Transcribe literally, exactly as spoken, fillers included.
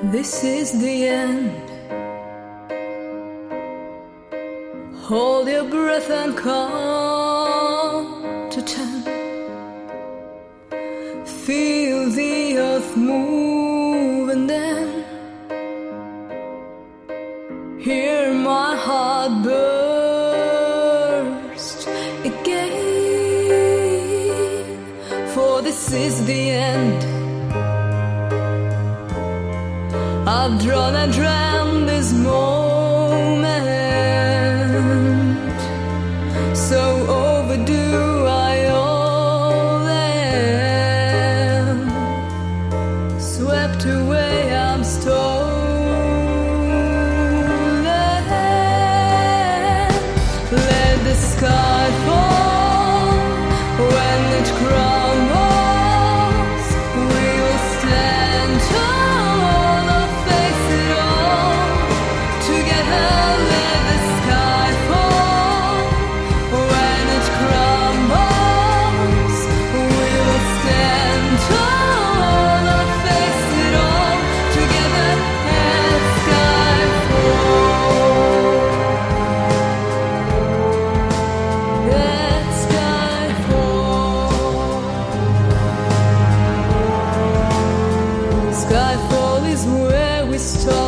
This is the end. Hold your breath and count to ten. Feel the earth move and then hear my heart burst again. For this is the end. I've drawn and dreamt this moment, so overdue I all am. Swept away, I'm stolen. Let the sky fall when it crumbles. We will stand tall. Skyfall is where we start.